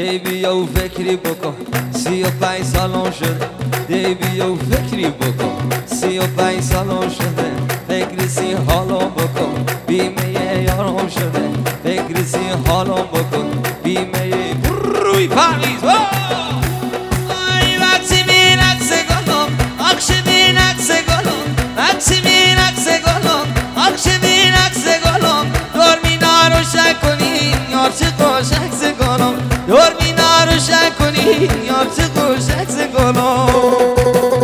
دی بیا و فکری بکن 35 سالم شده دی بیا و فکری بکن 35 سالم شده فکر سی حالم بکن بیمه یارم شده فکر سی حالم بکن بیمه روی پاریز وقتی بین عکس گلم آخش بین عکس گلم وقتی بین عکس گلم آخش بین عکس گلم دور مینا روشن کنی یار چه خوش عکس گلم دور مینا روشن کنی یار چه خوش عکس گلم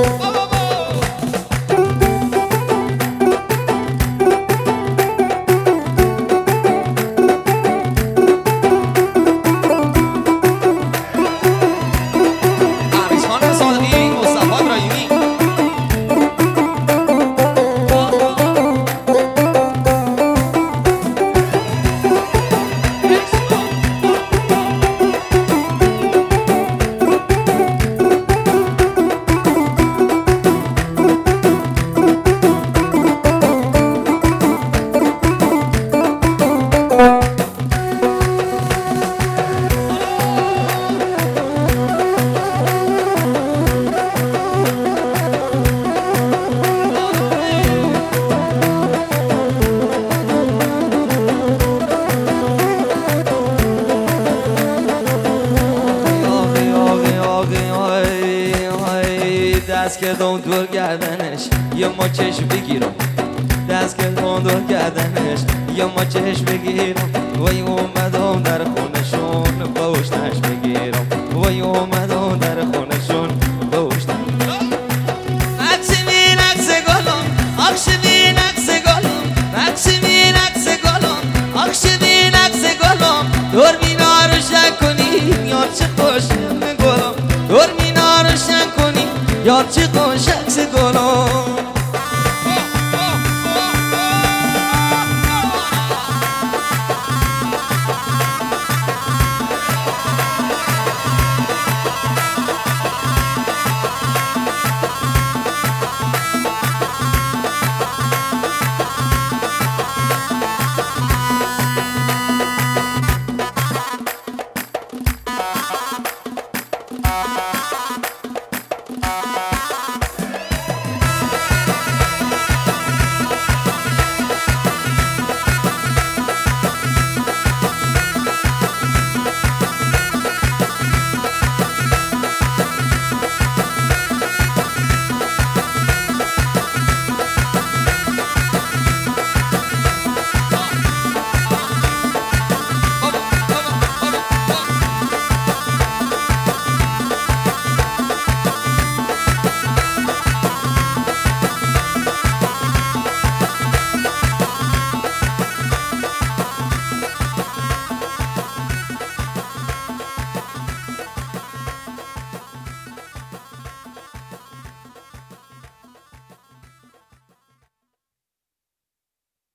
دست کردم دور گردنش یه ماچش بگیرم دست کردم دور گردنش یه ماچش بگیرم وای اومدم در خونشون بوشتش بگیرم وای اومدم در خونشون بوشتش عکس بین عکس گلم آخش بین عکس گلم عکس بین عکس گلم آخش بین عکس گلم دور مینا روشن کنی یار چه خوش گلم دور مینا روشن کنی یار چه خوش